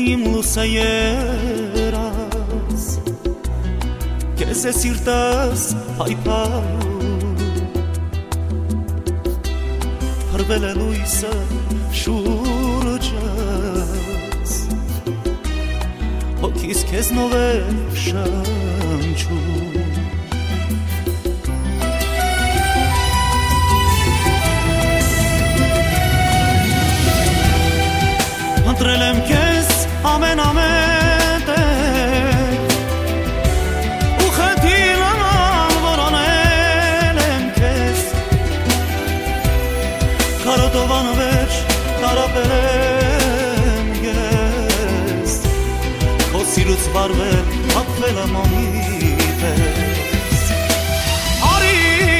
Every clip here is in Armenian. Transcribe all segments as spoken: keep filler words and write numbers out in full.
իմ լուսայերաս Կեզ է սիրտաս հայպայում Հրվել է լույսը շուրջս Հոգիս քեզնով է շնչում Ընտրել եմ քեզ ամեն ամեն տեղ ու խնդիր նման որոնել եմ քեզ Կարոտով անվերջ տարապել եմ ես Քո սիրուց վարվել հապվել եմ ամի պես Արի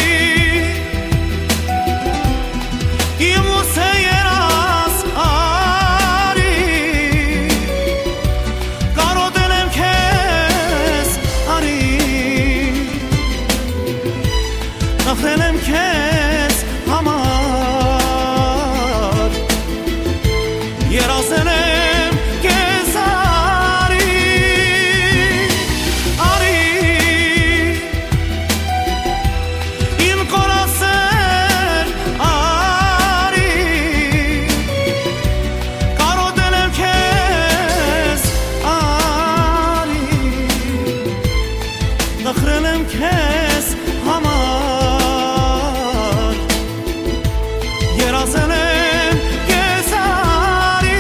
իմ ուսեյերաս Նախրել եմ քեզ համար Երազել եմ քեզ արի Արի Իմ կորասեր արի Կարոտել եմ քեզ արի Նախրել եմ քեզ համար Երազել եմ քեզ արի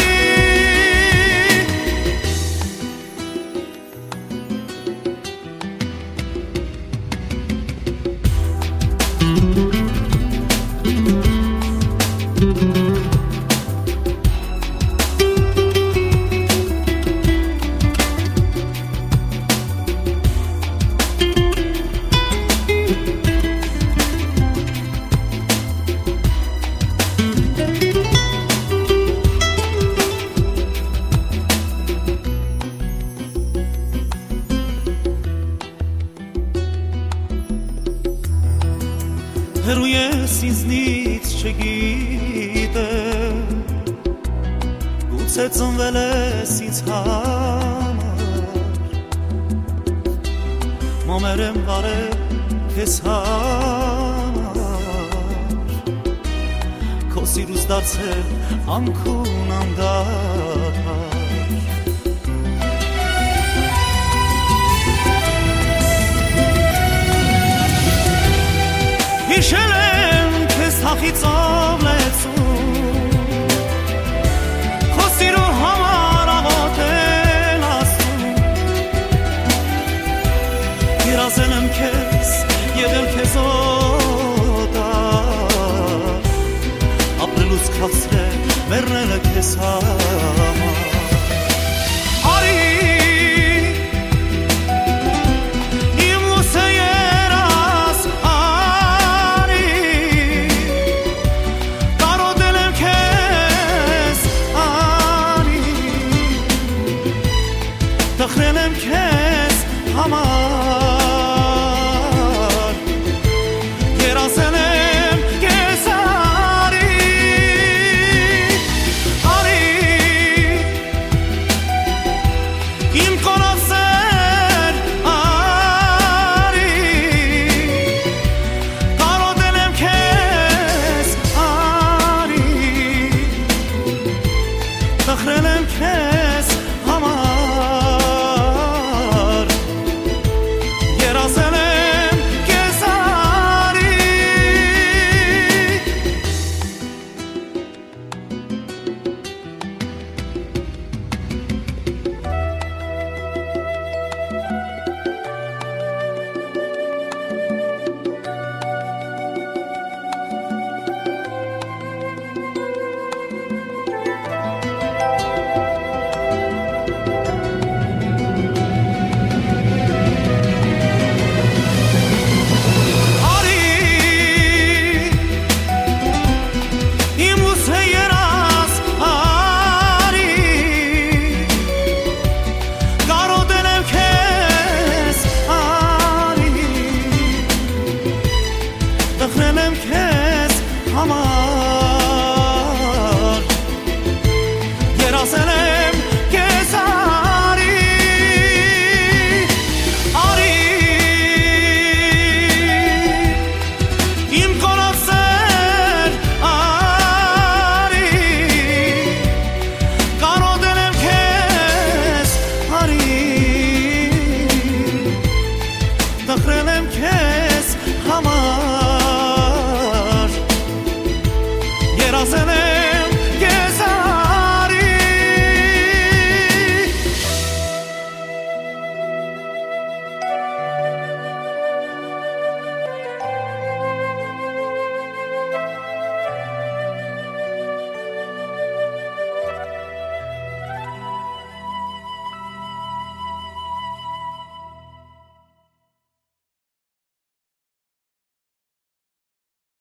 Հեռու ես ինձնից չգիտեմ Գուցե ծնվել ես ինձ համար Մամեր եմ վարել քեզ համար Քո սիրուց դարձել անքուն անդադար Հիշել եմ քեզ թախիծով լեցում Քո սիրո համար աղոթել ասում Երազել եմ քեզ, եղել քեզ օտար Ապրելուց քաղցրել, մեռնելը քեզ համար